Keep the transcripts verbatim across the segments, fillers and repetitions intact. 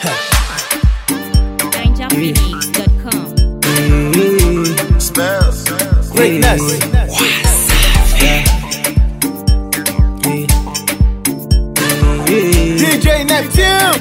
ninja phoenix dot com. Smells. Greatness. D J Neptune.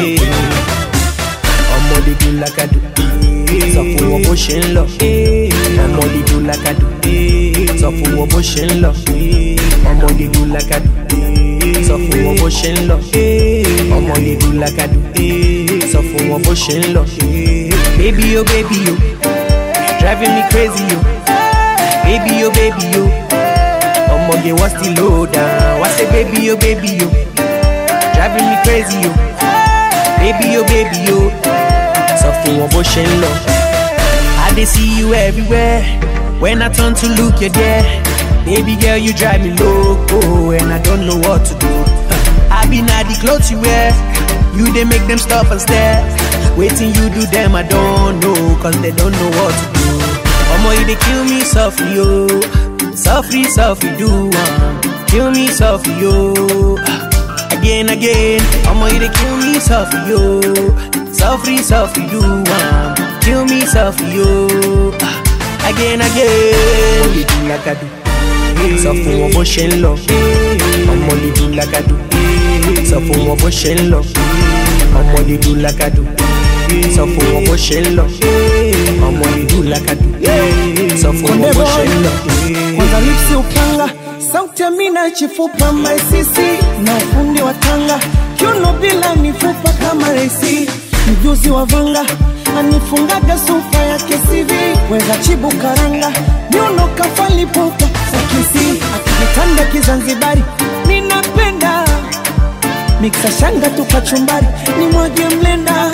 Ọmọ dídú lákàdù, sọ fún wọn bó ṣe ń lọ. Ọmọ dídú lákàdù, sọ fún wọn bó ṣe ń lọ. Ọmọ dídú lákàdù, sọ fún wọn bó ṣe ń lọ. Ọmọ dídú lákàdù, sọ fún wọn bó ṣe ń lọ. Baby yo, baby yo, driving me crazy yo. Baby yo, baby yo, ọmọge what's the low down? What's the baby yo, baby yo, driving me crazy yo. Baby yo, baby yo, sọ fún wọn bó ṣe ń lọ. I dey see you everywhere. When I turn to look, you're there. Baby girl, you drive me loco, and I don't know what to do. I be not the clothes you wear. You they make them stop and stare. Waiting you do them, I don't know, cause they don't know what to do. Omo, you they kill me softly, yo. Softly, softly, do one. Kill me softly, yo. Again, again. Omo, you they kill me softly, yo. Softly, softly, do one. Kill me softly, yo. Again, again. You do like I do. Sọ fún wọn bó ṣe ń lọ. Ọmọ dídú lákàdù, sọ fún wọn bó ṣe ń lọ. Ọmọ dídú lákàdù, sọ fún wọn bó ṣe ń lọ. Ọmọ dídú lákàdù, sọ fún wọn bó ṣe ń lọ. Kwanza lipsi upanga, sauti ya mina chifupa maisisi na ufundi wa tanga, kiuno bila mifupa kama reisi, mjuzi wa vanga anifungaga supa ya kesivi, weza chibu karanga miuno kafali pupa sakisi, akitanda kizanzibari ninapenda, miksa shanga tukachumbari ni mwage mlenda.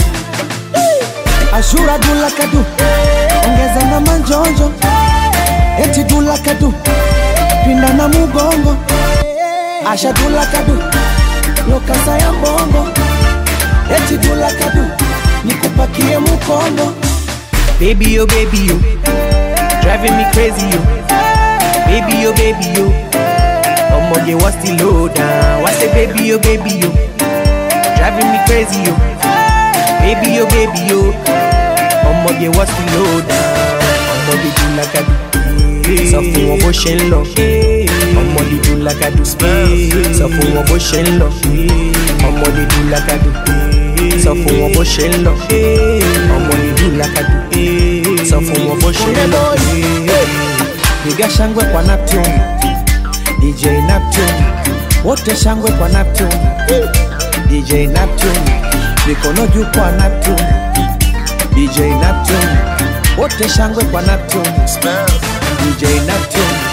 Ashura dula kadu, ongeza na manjonjo, eti dula kadu, pinda na mugongo. Asha dula kadu, lokasa ya mbongo, eti dula kadu, nikupakie mukongo. Baby yo, baby yo, driving me crazy yo. Baby yo, baby yo, ọmọge what's the low down? What's the baby yo, baby yo, driving me crazy yo. Baby yo, baby yo, ọmọge what's the low down? Ọmọge do lákàdù, sọ fún wọn bó ṣe ń lọ. Ọmọge do lákàdù, sọ fún wọn bó ṣe ń lọ. Ọmọge do lákàdù, sọ fún wọn bó ṣe ń lọ. Ọmọge do lákàdù, sọ fún wọn bó ṣe ń lọ. Piga shangwe kwa Neptune, D J Neptune, wote shangwe kwa Neptune, D J Neptune, mikono juu kwa Neptune, D J Neptune, wote shangwe kwa Neptune, D J Neptune.